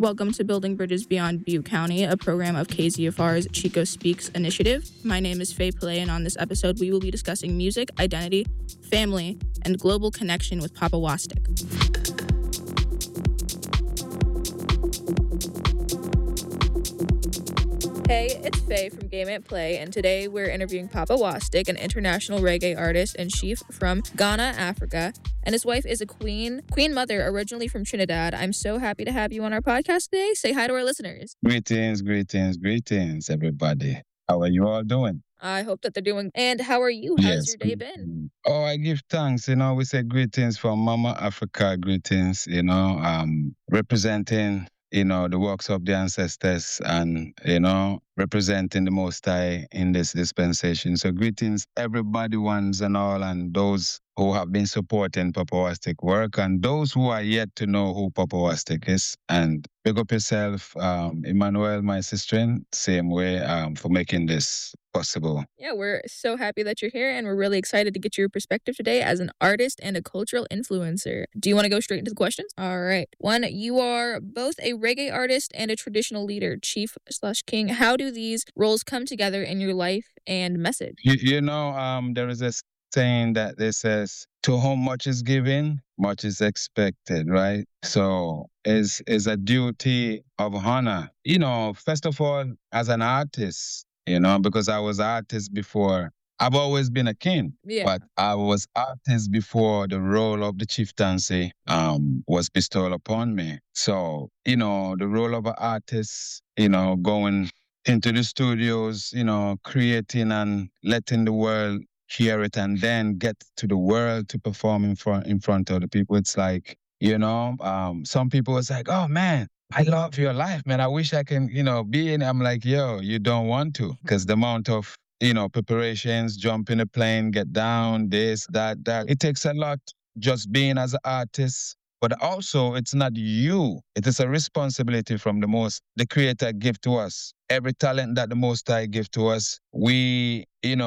Welcome to Building Bridges Beyond Butte County, a program of KZFR's Chico Speaks initiative. My name is Faye Play, and on this episode, we will be discussing music, identity, family, and global connection with Papa Wastik. Hey, it's Faye from Game at Play, and today we're interviewing Papa Wastik, an international reggae artist and chief from Ghana, Africa, and his wife is a queen mother originally from Trinidad. I'm so happy to have you on our podcast today. Say hi to our listeners. Greetings, everybody. How are you all doing? I hope that they're doing. And how are you? How's your day been? Oh, I give thanks. We say greetings from Mama Africa. Greetings, representing the works of the ancestors and, representing the Most High in this dispensation. So greetings, everybody, ones and all, and those who have been supporting Papa Wastik work and those who are yet to know who Papa Wastik is. And big up yourself, Emmanuel, my sister, same way for making this possible. Yeah, we're so happy that you're here, and we're really excited to get your perspective today as an artist and a cultural influencer. Do you want to go straight into the questions? All right. One, you are both a reggae artist and a traditional leader, chief/king. How do these roles come together in your life and message? There is a saying that they says, to whom much is given, much is expected, right? So is a duty of honor. First of all, as an artist, because I was artist before. I've always been a king, but I was artist before the role of the chieftaincy was bestowed upon me. So, the role of an artist, going into the studios, creating and letting the world hear it and then get to the world to perform in front of the people. It's like, some people was like, oh man, I love your life, man. I wish I can, be in. I'm like, yo, you don't want to, because the amount of, preparations, jump in a plane, get down, this, that. It takes a lot just being as an artist. But also, it's not you. It is a responsibility from the Creator give to us. Every talent that the Most High give to us, we,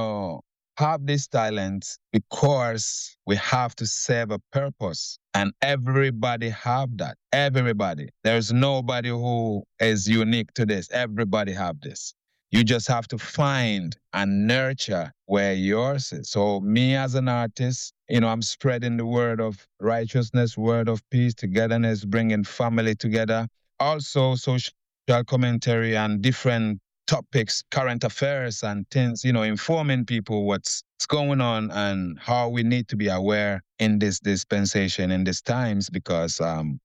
have this talent because we have to serve a purpose. And everybody have that. Everybody. There's nobody who is unique to this. Everybody have this. You just have to find and nurture where yours is. So me as an artist, I'm spreading the word of righteousness, word of peace, togetherness, bringing family together. Also social commentary and different topics, current affairs and things, informing people what's going on and how we need to be aware in this dispensation, in these times, because,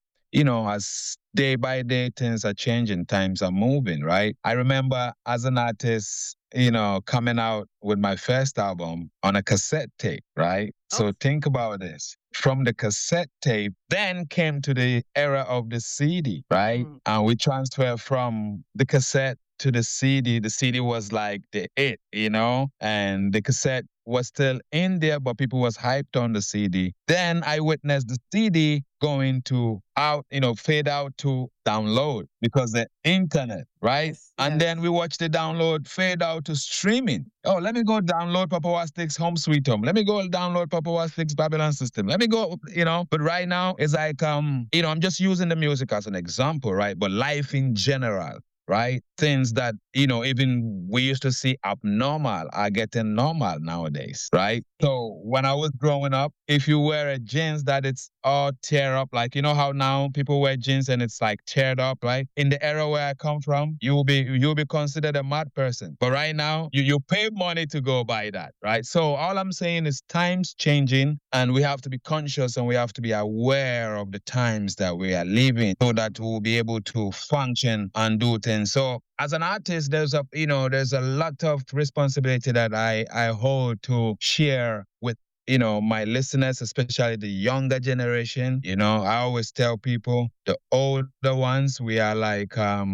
as day by day things are changing, times are moving, right? I remember as an artist, coming out with my first album on a cassette tape, right? Oh. So think about this. From the cassette tape, then came to the era of the CD, right? And we transferred from the cassette to the CD. The CD was like the it, and the cassette was still in there, but people was hyped on the CD. Then I witnessed the CD going to fade out to download because the internet, right? Yes. And then we watched the download fade out to streaming. Oh, let me go download Papa Wastik's Home Sweet Home. Let me go download Papa Wastik's Babylon System. Let me go, but right now it's like, I'm just using the music as an example, right? But life in general, right? Things that, even we used to see abnormal are getting normal nowadays, right? So when I was growing up, if you wear a jeans that it's all tear up, like, how now people wear jeans and it's like teared up, right? In the era where I come from, you'll be considered a mad person. But right now, you pay money to go buy that, right? So all I'm saying is times changing, and we have to be conscious and we have to be aware of the times that we are living so that we'll be able to function and do things. So as an artist, there's a lot of responsibility that I hold to share with my listeners, especially the younger generation. I always tell people, the older ones, we are like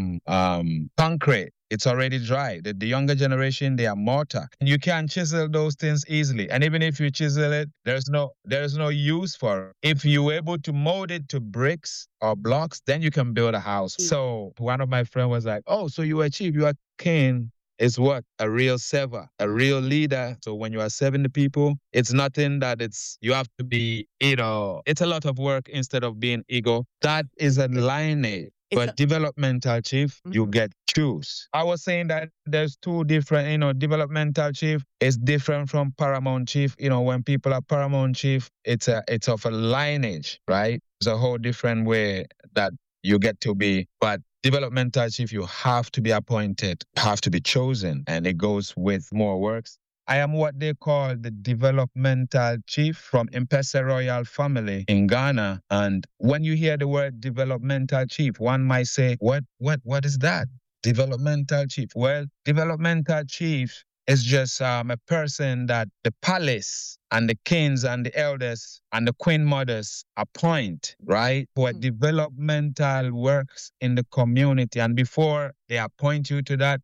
concrete. It's already dry. The younger generation, they are mortar. And you can't chisel those things easily. And even if you chisel it, there's no use for it. If you're able to mold it to bricks or blocks, then you can build a house. So one of my friends was like, oh, so you are chief, you are king. Is what? A real server, a real leader. So when you are serving the people, it's nothing that you have to be, it's a lot of work instead of being ego. That is a lineage But developmental chief, you get choose. I was saying that there's two different, developmental chief is different from paramount chief. When people are paramount chief, it's of a lineage, right? It's a whole different way that you get to be. But developmental chief, you have to be appointed, have to be chosen, and it goes with more works. I am what they call the developmental chief from Impese royal family in Ghana. And when you hear the word developmental chief, one might say, what is that? Developmental chief. Well, developmental chief is just a person that the palace and the kings and the elders and the queen mothers appoint, right? For developmental works in the community. And before they appoint you to that,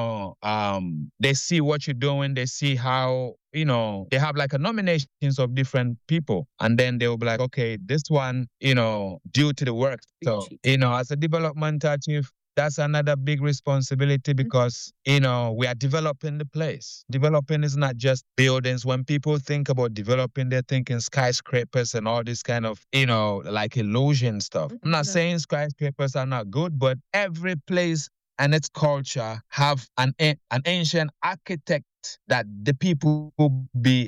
they see what you're doing. They see how, they have like a nominations of different people. And then they will be like, okay, this one, due to the work. So, as a developmental chief, that's another big responsibility because, we are developing the place. Developing is not just buildings. When people think about developing, they're thinking skyscrapers and all this kind of, like illusion stuff. I'm not saying skyscrapers are not good, but every place and its culture have an ancient architect that the people will be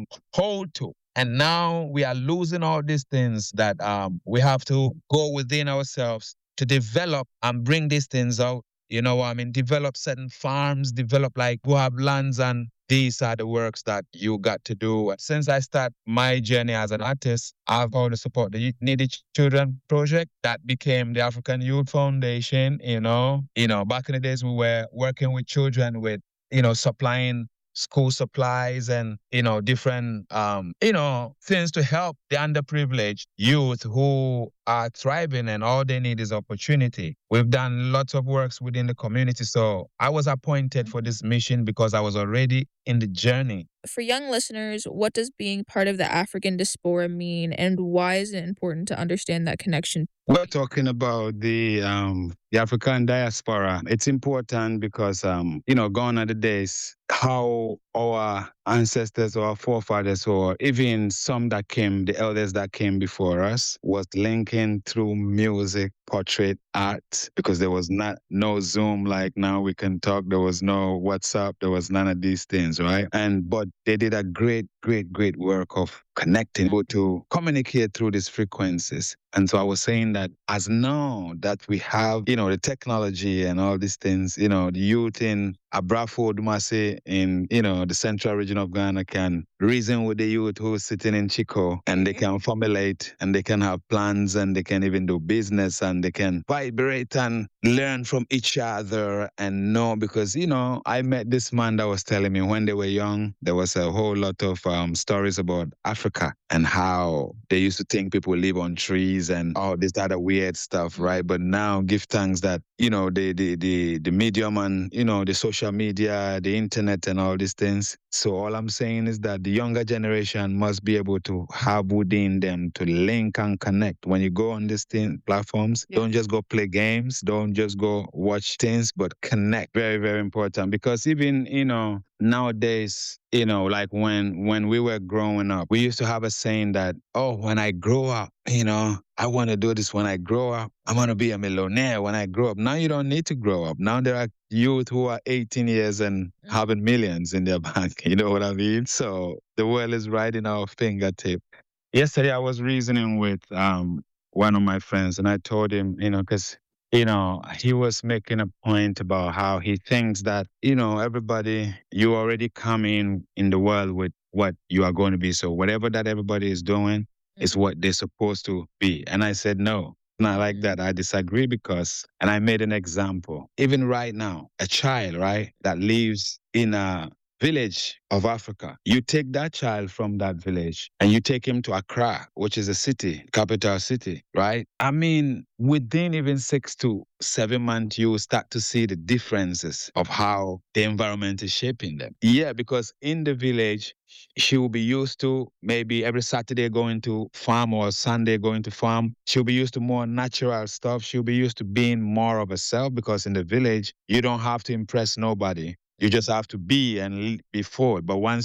hold to. And now we are losing all these things that we have to go within ourselves to develop and bring these things out. Develop certain farms, develop like who have lands, and these are the works that you got to do. Since I start my journey as an artist, I've always support the Needy Children Project that became the African Youth Foundation. Back in the days we were working with children with, supplying school supplies and, different, things to help the underprivileged youth who are thriving and all they need is opportunity. We've done lots of works within the community. So I was appointed for this mission because I was already in the journey. For young listeners, what does being part of the African diaspora mean, and why is it important to understand that connection? We're talking about the African diaspora. It's important because gone are the days how our ancestors or our forefathers or even some that came, the elders that came before us, was linking through music, portrait, art, because there was no Zoom like now we can talk. There was no WhatsApp. There was none of these things, right? But they did a great work of connecting people to communicate through these frequencies. And so I was saying that as now that we have, the technology and all these things, the youth in Abrafo Dumase in, the central region of Ghana can reason with the youth who's sitting in Chico, and they can formulate and they can have plans and they can even do business and they can vibrate and learn from each other and know, because, I met this man that was telling me when they were young, there was a whole lot of stories about Africa and how they used to think people live on trees and all this other weird stuff, right? But now give thanks that, the medium and, the social media, the internet and all these things. So all I'm saying is that the younger generation must be able to have within them to link and connect. When you go on these platforms, don't just go play games, don't just go watch things, but connect. Very, very important. Because even, nowadays, like when we were growing up, we used to have a saying that, oh, when I grow up, I want to do this when I grow up. I want to be a millionaire when I grow up. Now you don't need to grow up. Now there are youth who are 18 years and having millions in their bank. You know what I mean? So the world is right in our fingertip. Yesterday I was reasoning with one of my friends, and I told him, because he was making a point about how he thinks that, everybody, you already come in the world with what you are going to be. So whatever that everybody is doing is what they're supposed to be. And I said, no, not like that. I disagree and I made an example. Even right now, a child, right, that lives in a village of Africa, you take that child from that village and you take him to Accra, which is a city, capital city, right? I mean, within even 6 to 7 months, you will start to see the differences of how the environment is shaping them. Yeah, because in the village, she will be used to maybe every Saturday going to farm or Sunday going to farm. She'll be used to more natural stuff. She'll be used to being more of herself, because in the village, you don't have to impress nobody. You just have to be and be forward. But once you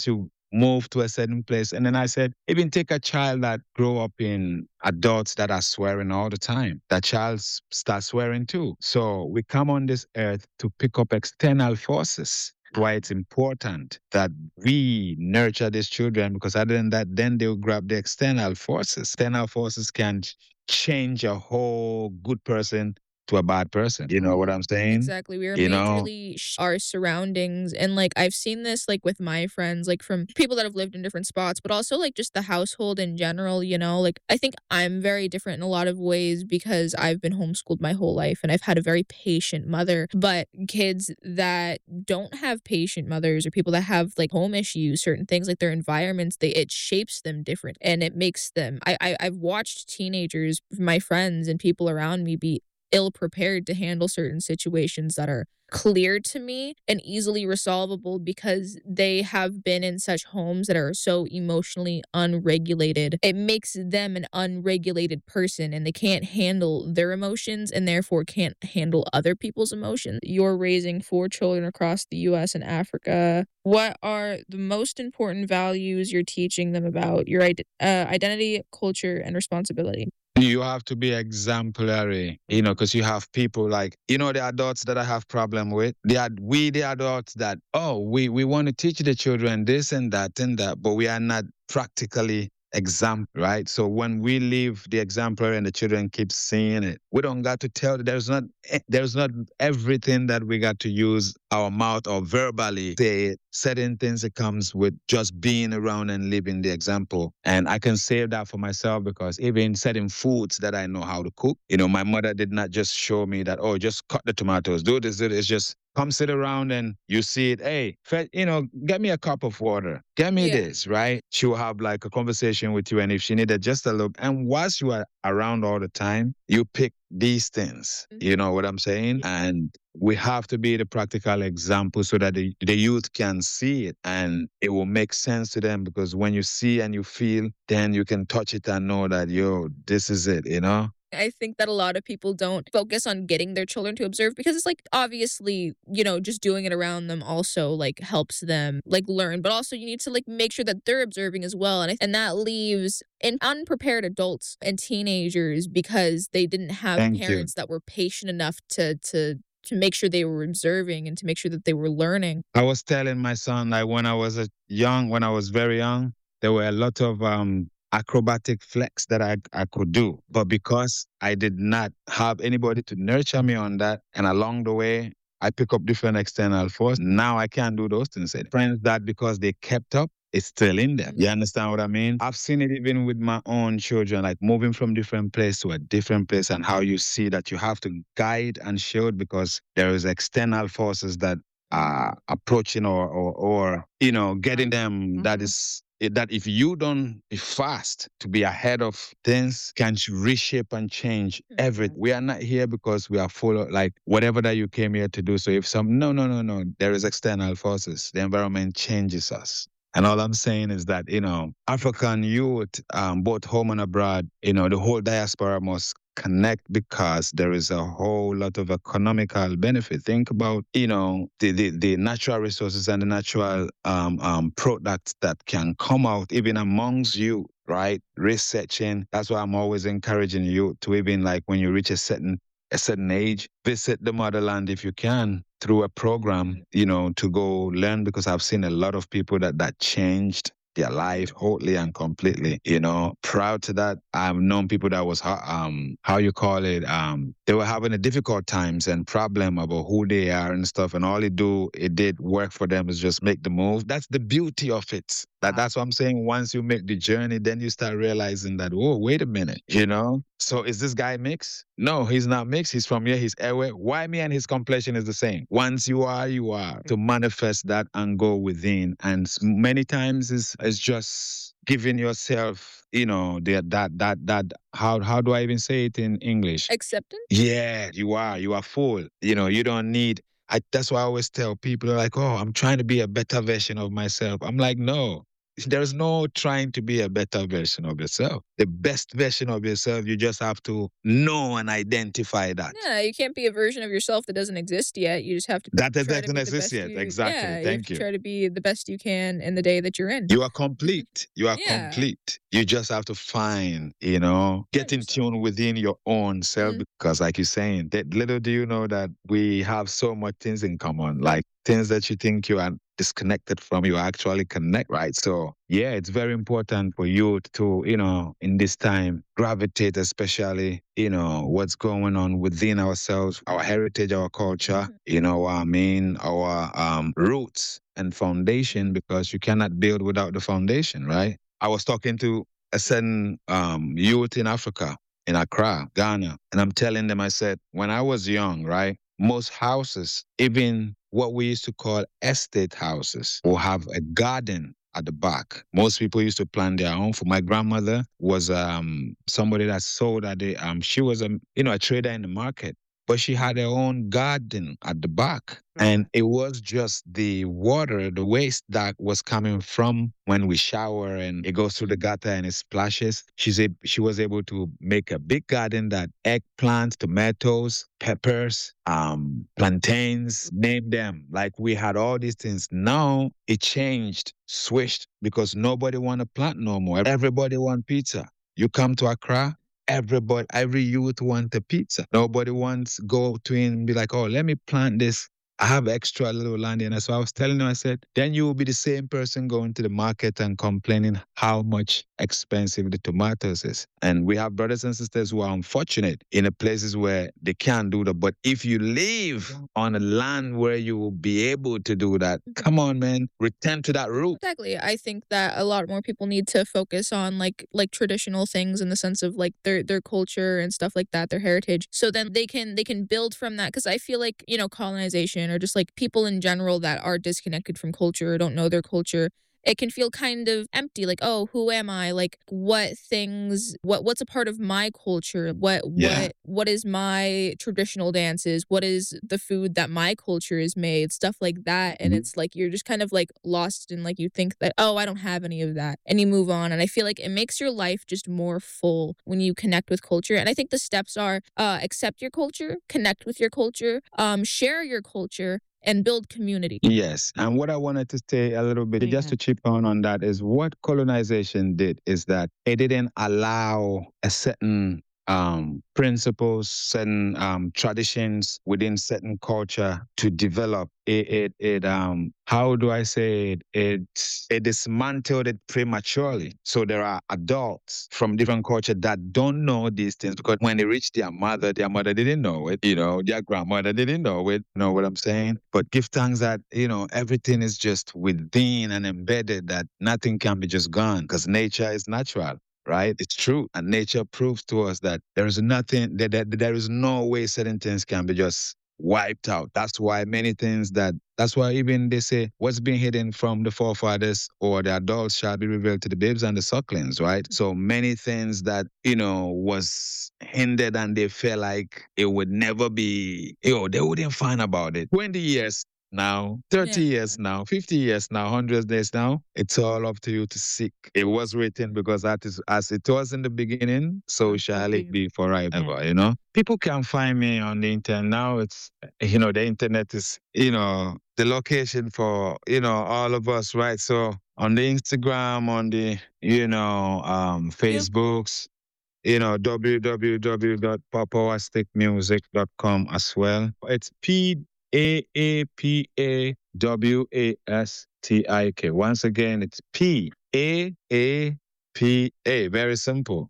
move to a certain place. And then I said, even take a child that grow up in adults that are swearing all the time. That child starts swearing too. So we come on this earth to pick up external forces. Why it's important that we nurture these children, because other than that, then they'll grab the external forces. External forces can change a whole good person to a bad person. You know what I'm saying? Exactly. We are You know, majorly our surroundings. And like I've seen this like with my friends, like from people that have lived in different spots, but also like just the household in general, you know? Like I think I'm very different in a lot of ways because I've been homeschooled my whole life and I've had a very patient mother. But kids that don't have patient mothers or people that have like home issues, certain things like their environments, it shapes them different and it makes them I've watched teenagers, my friends and people around me be ill prepared to handle certain situations that are clear to me and easily resolvable because they have been in such homes that are so emotionally unregulated. It makes them an unregulated person and they can't handle their emotions and therefore can't handle other people's emotions. You're raising 4 children across the US and Africa. What are the most important values you're teaching them about your identity, culture, and responsibility? you have to be exemplary, because you have people like, the adults that I have problem with. The adults that, we want to teach the children this and that, but we are not practically example, right? So when we leave the exemplar and the children keep seeing it, we don't got to tell. There's not everything that we got to use our mouth or verbally say it. Certain things that comes with just being around and living the example. And I can say that for myself because even certain foods that I know how to cook, my mother did not just show me that, just cut the tomatoes, do this, do this. It's just come sit around and you see it. Hey, get me a cup of water. Get me Yeah. this, right? She will have like a conversation with you. And if she needed just a look, and whilst you are around all the time, you pick these things. You know what I'm saying? And we have to be the practical example so that the youth can see it and it will make sense to them, because when you see and you feel, then you can touch it and know that, this is it. I think that a lot of people don't focus on getting their children to observe because it's like obviously, just doing it around them also like helps them like learn, but also you need to like make sure that they're observing as well. And that leaves in unprepared adults and teenagers because they didn't have Thank you. parents that were patient enough to make sure they were observing and to make sure that they were learning. I was telling my son, like when I was very young, there were a lot of acrobatic flex that I could do. But because I did not have anybody to nurture me on that, and along the way, I pick up different external force. Now I can't do those things. Friends that because they kept up, it's still in them. You understand what I mean? I've seen it even with my own children, like moving from different place to a different place, and how you see that you have to guide and shield because there is external forces that are approaching or getting them that is that if you don't be fast to be ahead of things can reshape and change everything. We are not here because we are full of like whatever that you came here to do. So if no, there is external forces. The environment changes us. And all I'm saying is that, African youth, both home and abroad, the whole diaspora must connect because there is a whole lot of economical benefit. Think about, the natural resources and the natural products that can come out even amongst you, right? Researching. That's why I'm always encouraging you to even like when you reach a certain age, visit the motherland if you can through a program, to go learn, because I've seen a lot of people that changed their life wholly and completely, Proud to that, I've known people that was, how you call it, they were having a difficult times and problem about who they are and stuff. And all it did work for them is just make the move. That's the beauty of it. That's what I'm saying. Once you make the journey, then you start realizing that, oh, wait a minute, So is this guy mixed? No, he's not mixed. He's from here. He's airway. Why me and his complexion is the same? Once you are, you are. To manifest that and go within. And many times it's just giving yourself, that how do I even say it in English? Acceptance? Yeah, you are full. You don't need. That's why I always tell people, they're like, oh, I'm trying to be a better version of myself. I'm like, no, there's no trying to be a better version of yourself. The best version of yourself, you just have to know and identify that. Yeah, you can't be a version of yourself that doesn't exist yet. You just have to That try to doesn't be the exist best yet. you. Exactly. Yeah, you have Thank to you. try to be the best you can in the day that you're in. You are complete. You are Yeah. complete. You just have to find, get in yourself. tune within your own self Mhm. because, like you're saying, that little do you know that we have so much things in common, like things that you think you are disconnected from, you actually connect, right? So, yeah, it's very important for you to, in this time, gravitate, especially, what's going on within ourselves, our heritage, our culture, what I mean, our roots and foundation, because you cannot build without the foundation, right? I was talking to a certain youth in Africa, in Accra, Ghana, and I'm telling them, I said, when I was young, right, most houses, even what we used to call estate houses, will have a garden at the back. Most people used to plant their own. For my grandmother was somebody that sold at the she was a trader in the market, but she had her own garden at the back. And it was just the water, the waste that was coming from when we shower and it goes through the gutter and it splashes. She was able to make a big garden that eggplants, tomatoes, peppers, plantains, name them. Like we had all these things. Now it changed, switched because nobody want to plant no more. Everybody want pizza. You come to Accra, every youth want a pizza. Nobody wants go to and be like, oh, let me plant this. I have extra little land here. And so I was telling him, I said, then you will be the same person going to the market and complaining how much expensive the tomatoes is. And we have brothers and sisters who are unfortunate in the places where they can't do that. But if you live on a land where you will be able to do that, come on, man, return to that root. Exactly. I think that a lot more people need to focus on like traditional things in the sense of like their culture and stuff like that, their heritage. So then they can build from that, because I feel like, colonization or just like people in general that are disconnected from culture or don't know their culture, it can feel kind of empty, like, oh, who am I, like what's a part of my culture, Yeah. what is my traditional dances, what is the food that my culture is made, stuff like that. And Mhm. it's like you're just kind of like lost and like you think that, oh, I don't have any of that, and you move on. And I feel like it makes your life just more full when you connect with culture. And I think the steps are accept your culture, connect with your culture, share your culture, and build community. Yes. And what I wanted to say a little bit, just to chip on that, is what colonization did is that it didn't allow a certain principles, certain traditions within certain culture to develop. How do I say it? It dismantled it prematurely. So there are adults from different culture that don't know these things because when they reach their mother didn't know it. Their grandmother didn't know it. You know what I'm saying? But give thanks that everything is just within and embedded, that nothing can be just gone because nature is natural. Right? It's true. And nature proves to us that there is nothing, that there is no way certain things can be just wiped out. That's why that's why even they say what's been hidden from the forefathers or the adults shall be revealed to the babes and the sucklings, right? So many things that, was hindered and they felt like it would never be, they wouldn't find about it. 20 years now, 30 Yeah. years now, 50 years now, 100 days now, it's all up to you to seek. It was written because that is as it was in the beginning, so shall it be forever, People can find me on the internet now. It's, the internet is, the location for, all of us, right? So on the Instagram, on the, Facebooks, www.papawastickmusic.com as well. It's PAAPAWASTIK. Once again, it's PAAPA. Very simple.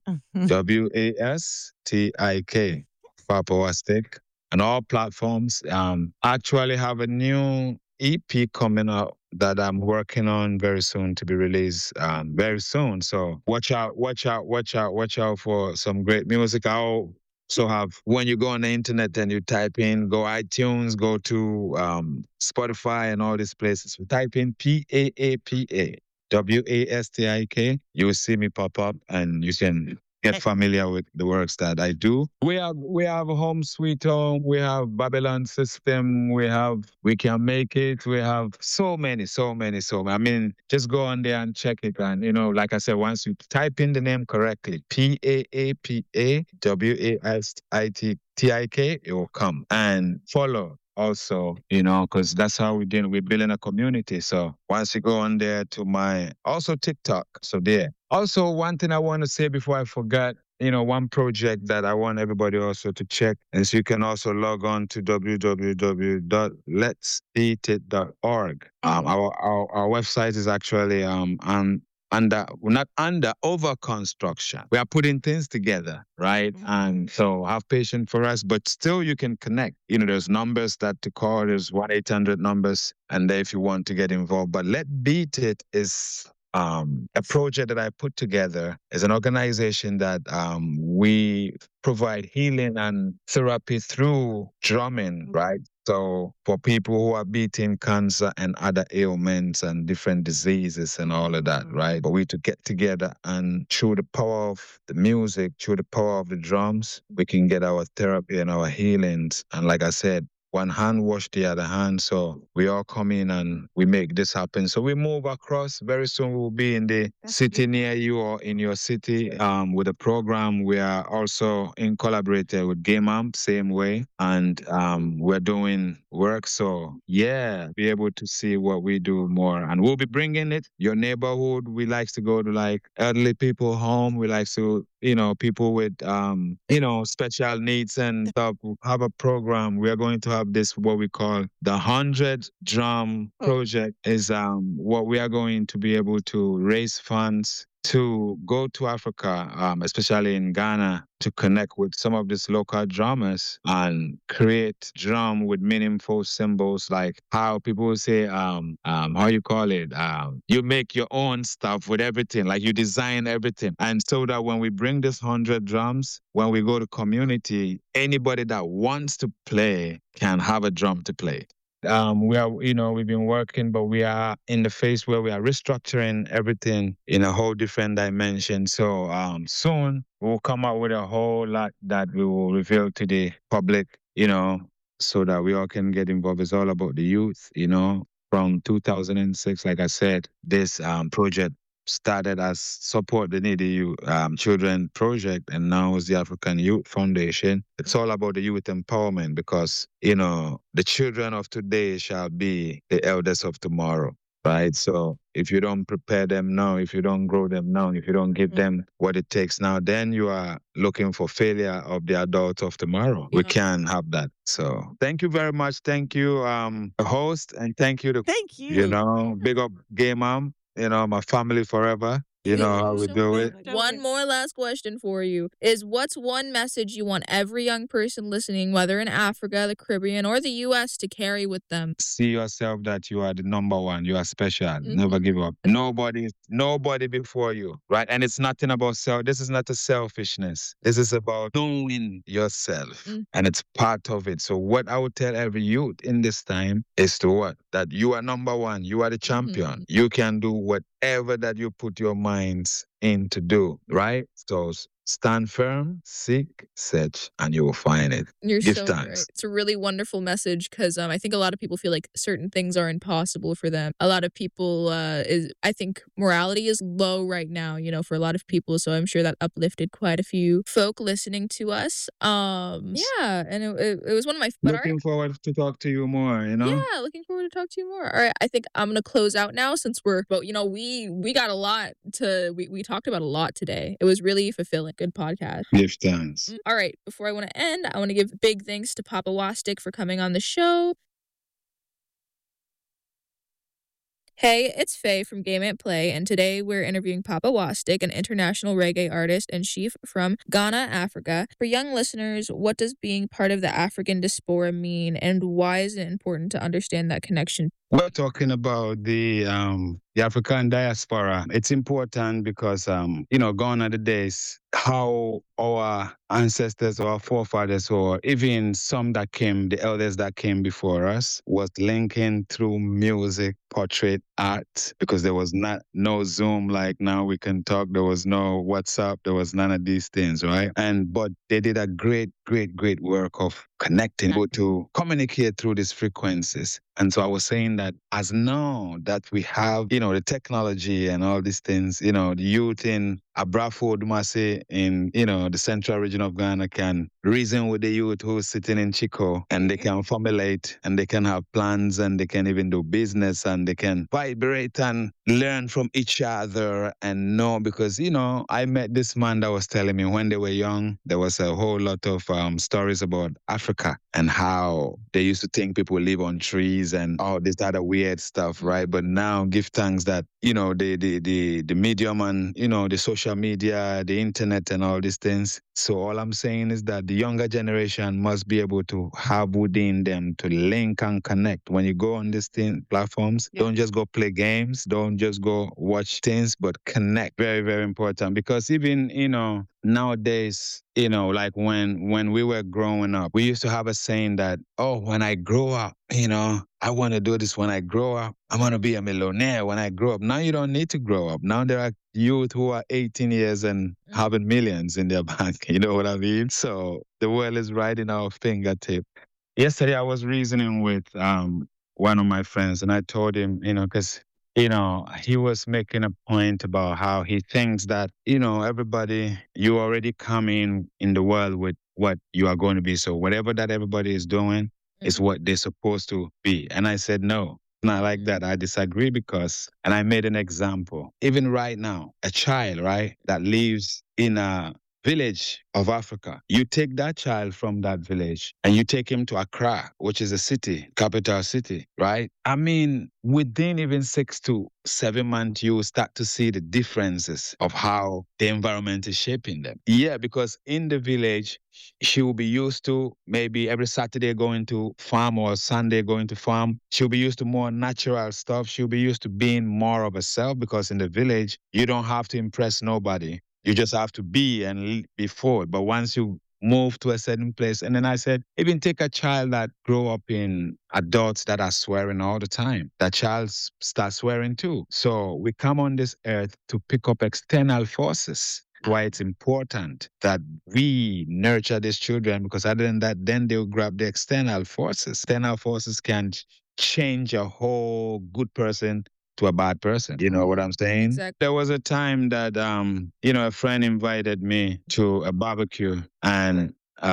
WASTIK. Papawastic. And all platforms. Actually have a new EP coming out that I'm working on very soon to be released very soon. So watch out for some great music. I'll also have, when you go on the internet and you type in, go iTunes, go to Spotify and all these places. Type in PAAPA, WASTIK. You will see me pop up and you can, get familiar with the works that I do. We have Home Sweet Home, we have Babylon System, we have We Can Make It, we have so many. I mean, just go on there and check it. And like I said, once you type in the name correctly, PAAPAWASITTIK, it will come. And follow also, because that's how we're building a community. So once you go on there to my also TikTok, so there. Also, one thing I want to say before I forget, one project that I want everybody also to check is you can also log on to www.letsbeatit.org. Our website is actually not under over construction. We are putting things together, right? And so have patience for us, but still you can connect. There's numbers that to call. There's 1-800 numbers, and there if you want to get involved. But Let Beat It is a project that I put together as an organization that we provide healing and therapy through drumming, right? So for people who are beating cancer and other ailments and different diseases and all of that, right? But we to get together and through the power of the music, through the power of the drums, we can get our therapy and our healings. And like I said, one hand wash the other hand. So we all come in and we make this happen. So we move across. Very soon we'll be in the city near you or in your city with a program. We are also in collaborated with Game Amp, same way. And we're doing work. So yeah, be able to see what we do more. And we'll be bringing it. Your neighborhood, we like to go to like elderly people home. We like to people with, special needs and stuff. We have a program. We are going to have this, what we call the 100 Drum Project is what we are going to be able to raise funds to go to Africa, especially in Ghana, to connect with some of these local drummers and create drum with meaningful symbols, like how people say, how you call it, you make your own stuff with everything, like you design everything. And so that when we bring this 100 drums, when we go to community, anybody that wants to play can have a drum to play. We've been working, but we are in the phase where we are restructuring everything in a whole different dimension. So soon we'll come out with a whole lot that we will reveal to the public, so that we all can get involved. It's all about the youth, From 2006, like I said, this project started as Support the Needy Children Project, and now is the African Youth Foundation. It's all about the youth empowerment because, the children of today shall be the elders of tomorrow, right? So if you don't prepare them now, if you don't grow them now, if you don't give them what it takes now, then you are looking for failure of the adults of tomorrow. We can't have that. So thank you very much. Thank you, the host, and thank you Thank you. big up Game Mom. My family forever. You know how we do it. One more last question for you is what's one message you want every young person listening, whether in Africa, the Caribbean, or the U.S., to carry with them? See yourself that you are the number one. You are special. Never give up. Nobody before you, right? And it's nothing about self. This is not a selfishness. This is about knowing yourself, and it's part of it. So what I would tell every youth in this time is to what? That you are number one. You are the champion. You can do whatever that you put your minds in to do, right? So stand firm, seek, search, and you will find it. You're Give so thanks. right. It's a really wonderful message because I think a lot of people feel like certain things are impossible for them. A lot of people, I think morality is low right now, for a lot of people. So I'm sure that uplifted quite a few folk listening to us. Yeah, and it was one of my. Looking forward to talk to you more. Yeah, looking forward to talk to you more. All right, I think I'm gonna close out now since but we got a lot we talked about a lot today. It was really fulfilling. Good podcast. Give thanks. All right, before I want to end, I want to give big thanks to Papa Wastic for coming on the show. Hey, it's Faye from Game Ant Play, and today we're interviewing Papa Wastic, an international reggae artist and chief from Ghana, Africa. For young listeners, what does being part of the African diaspora mean, and why is it important to understand that connection? We're talking about the African diaspora. It's important because, gone are the days how our ancestors or our forefathers or even some that came, the elders that came before us, was linking through music, portrait, art because there was no Zoom like now we can talk. There was no WhatsApp. There was none of these things, right? But they did a great work of connecting people to communicate through these frequencies. And so I was saying that as now that we have, the technology and all these things, the youth in Abrafo Dumasi in, the central region of Ghana can reason with the youth who's sitting in Chico, and they can formulate and they can have plans and they can even do business and they can vibrate and learn from each other and know, because, I met this man that was telling me when they were young, there was a whole lot of stories about Africa and how they used to think people live on trees and all this other weird stuff, right? But now give thanks that, the medium and, the social media, the internet and all these things. So all I'm saying is that the younger generation must be able to have within them to link and connect. When you go on these platforms, don't just go play games, don't just go watch things, but connect. Very, very important. Because even, nowadays, like when we were growing up, we used to have a saying that, oh, when I grow up, I want to do this when I grow up. I want to be a millionaire when I grow up. Now you don't need to grow up. Now there are youth who are 18 years and having millions in their bank. You know what I mean? So the world is right in our fingertip. Yesterday, I was reasoning with one of my friends, and I told him, because he was making a point about how he thinks that, everybody, you already come in the world with what you are going to be. So whatever that everybody is doing is what they're supposed to be. And I said, no, not like that. I disagree and I made an example. Even right now, a child, right, that lives in a village of Africa, you take that child from that village and you take him to Accra, which is a city, capital city, right? I mean, within even 6 to 7 months, you will start to see the differences of how the environment is shaping them. Yeah, because in the village, she will be used to maybe every Saturday going to farm or Sunday going to farm. She'll be used to more natural stuff. She'll be used to being more of herself, because in the village, you don't have to impress nobody. You just have to be and be forward. But once you move to a certain place, and then I said, even take a child that grow up in adults that are swearing all the time. That child starts swearing too. So we come on this earth to pick up external forces. Why it's important that we nurture these children, because other than that, then they'll grab the external forces. External forces can change a whole good person to a bad person. You know what I'm saying? Exactly. There was a time that, a friend invited me to a barbecue, and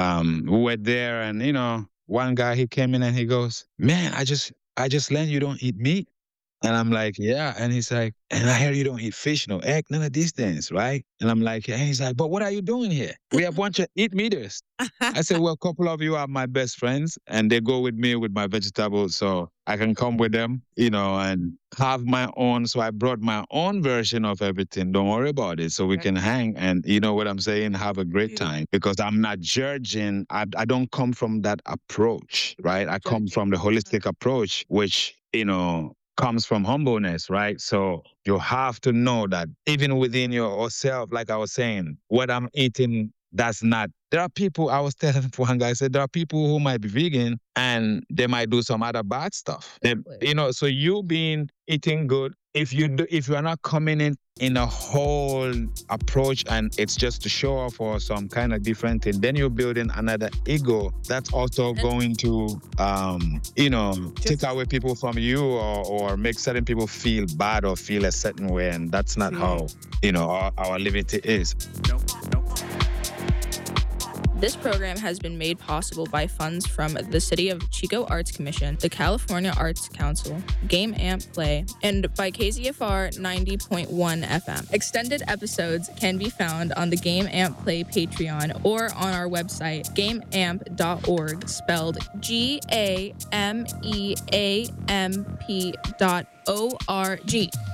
we were there, and, one guy, he came in and he goes, man, I just learned you don't eat meat. And I'm like, yeah. And he's like, and I hear you don't eat fish, no egg, none of these things, right? And I'm like, and he's like, but what are you doing here? We are a bunch of eat meaters. I said, well, a couple of you are my best friends, and they go with me with my vegetables, so I can come with them, and have my own. So I brought my own version of everything. Don't worry about it. So we can hang and, you know what I'm saying, have a great time. Because I'm not judging. I don't come from that approach, right? I come from the holistic approach, which, comes from humbleness, right? So you have to know that even within yourself, like I was saying, what I'm eating, that's not. There are people, I was telling one guy, I said, there are people who might be vegan and they might do some other bad stuff. So you being eating good, if you are not coming in a whole approach and it's just to show off or some kind of different thing, then you're building another ego that's also going to, take away people from you or make certain people feel bad or feel a certain way. And that's not how, our liberty is. This program has been made possible by funds from the City of Chico Arts Commission, the California Arts Council, Game Amp Play, and by KZFR 90.1 FM. Extended episodes can be found on the Game Amp Play Patreon or on our website, gameamp.org, spelled GAMEAMP.org.